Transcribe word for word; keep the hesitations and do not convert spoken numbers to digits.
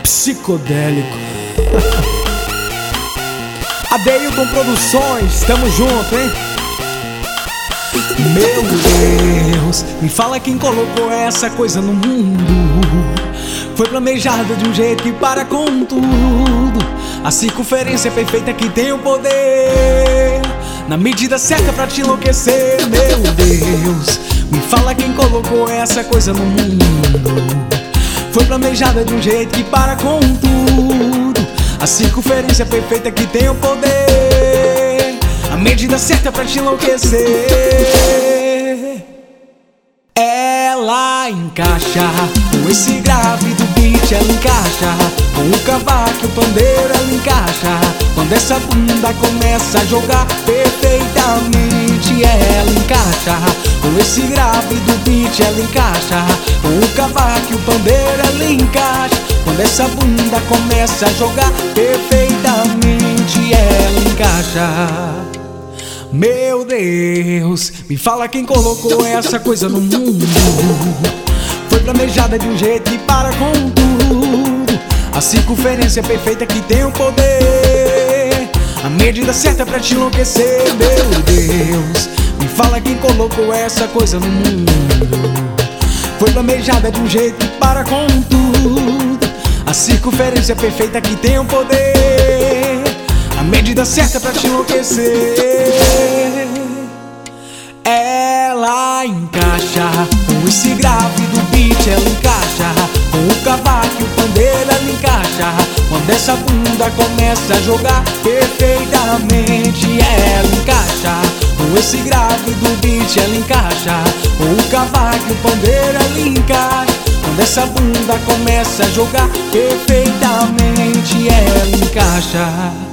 psicodélico. Adeilton Produções, tamo junto, hein? Meu Deus, me fala quem colocou essa coisa no mundo. Foi planejada de um jeito que para com tudo. A circunferência perfeita que tem o poder, na medida certa pra te enlouquecer. Meu Deus, me fala quem colocou essa coisa no mundo. Foi planejada de um jeito que para com tudo. A circunferência perfeita que tem o poder, a medida certa pra te enlouquecer. Ela encaixa com esse grave do beat, ela encaixa com o cavaco, o pandeiro, ela encaixa quando essa bunda começa a jogar perfeitamente. Ela encaixa com esse grave do beat, ela encaixa com o cavaco, o pandeiro, ela encaixa quando essa bunda começa a jogar perfeitamente. Ela encaixa. Meu Deus, me fala quem colocou essa coisa no mundo. Foi planejada de um jeito que para com tudo. A circunferência perfeita que tem o poder, a medida certa pra te enlouquecer. Meu Deus, me fala quem colocou essa coisa no mundo. Foi planejada de um jeito que para com tudo. A circunferência perfeita que tem o poder, a medida certa pra te enlouquecer. Ela encaixa com esse grave do beat, ela encaixa com o cavaco, o pandeiro, ela encaixa quando essa bunda começa a jogar perfeitamente. Ela encaixa com esse grave do beat, ela encaixa com o cavaco, o pandeiro, ela encaixa quando essa bunda começa a jogar perfeitamente. Ela encaixa.